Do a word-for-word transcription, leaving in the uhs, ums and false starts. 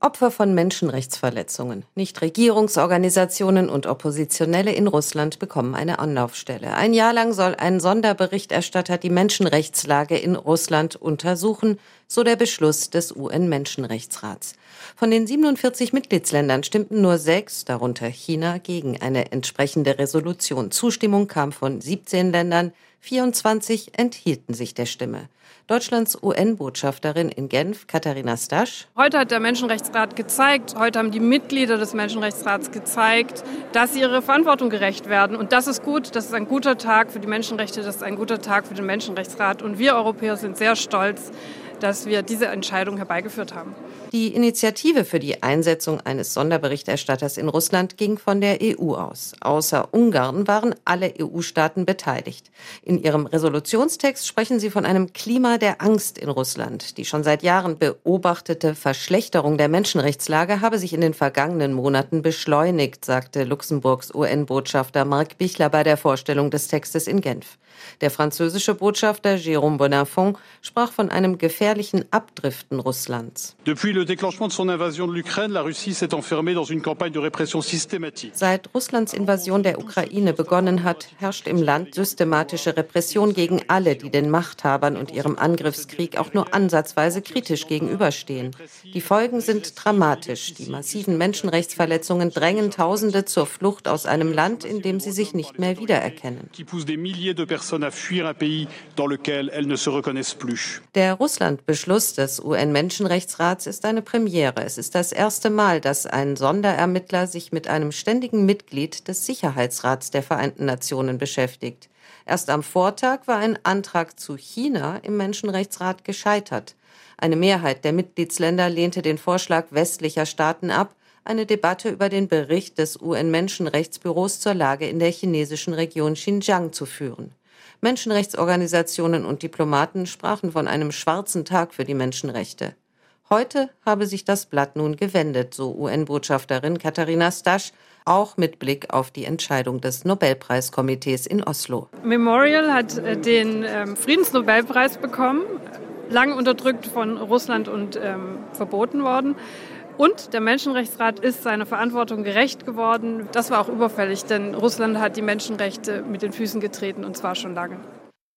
Opfer von Menschenrechtsverletzungen. Nichtregierungsorganisationen und Oppositionelle in Russland bekommen eine Anlaufstelle. Ein Jahr lang soll ein Sonderberichterstatter die Menschenrechtslage in Russland untersuchen, so der Beschluss des U N-Menschenrechtsrats. Von den siebenundvierzig Mitgliedsländern stimmten nur sechs, darunter China, gegen eine entsprechende Resolution. Zustimmung kam von siebzehn Ländern, vierundzwanzig enthielten sich der Stimme. Deutschlands U N-Botschafterin in Genf, Katharina Stasch. Heute hat der Menschenrechtsrat gezeigt, heute haben die Mitglieder des Menschenrechtsrats gezeigt, dass sie ihrer Verantwortung gerecht werden. Und das ist gut, das ist ein guter Tag für die Menschenrechte, das ist ein guter Tag für den Menschenrechtsrat. Und wir Europäer sind sehr stolz, dass wir diese Entscheidung herbeigeführt haben. Die Initiative für die Einsetzung eines Sonderberichterstatters in Russland ging von der E U aus. Außer Ungarn waren alle E U-Staaten beteiligt. In ihrem Resolutionstext sprechen sie von einem Klima der Angst in Russland. Die schon seit Jahren beobachtete Verschlechterung der Menschenrechtslage habe sich in den vergangenen Monaten beschleunigt, sagte Luxemburgs U N-Botschafter Marc Bichler bei der Vorstellung des Textes in Genf. Der französische Botschafter Jérôme Bonafont sprach von einem gefährlichen Abdriften Russlands. Seit Russlands Invasion der Ukraine begonnen hat, herrscht im Land systematische Repression gegen alle, die den Machthabern und ihrem Angriffskrieg auch nur ansatzweise kritisch gegenüberstehen. Die Folgen sind dramatisch. Die massiven Menschenrechtsverletzungen drängen Tausende zur Flucht aus einem Land, in dem sie sich nicht mehr wiedererkennen. Der Russland-Beschluss des U N-Menschenrechtsrats ist eine Premiere. Es ist das erste Mal, dass ein Sonderermittler sich mit einem ständigen Mitglied des Sicherheitsrats der Vereinten Nationen beschäftigt. Erst am Vortag war ein Antrag zu China im Menschenrechtsrat gescheitert. Eine Mehrheit der Mitgliedsländer lehnte den Vorschlag westlicher Staaten ab, eine Debatte über den Bericht des U N-Menschenrechtsbüros zur Lage in der chinesischen Region Xinjiang zu führen. Menschenrechtsorganisationen und Diplomaten sprachen von einem schwarzen Tag für die Menschenrechte. Heute habe sich das Blatt nun gewendet, so U N-Botschafterin Katharina Stasch, auch mit Blick auf die Entscheidung des Nobelpreiskomitees in Oslo. Memorial hat den ähm, Friedensnobelpreis bekommen, lange unterdrückt von Russland und ähm, verboten worden. Und der Menschenrechtsrat ist seiner Verantwortung gerecht geworden. Das war auch überfällig, denn Russland hat die Menschenrechte mit den Füßen getreten, und zwar schon lange.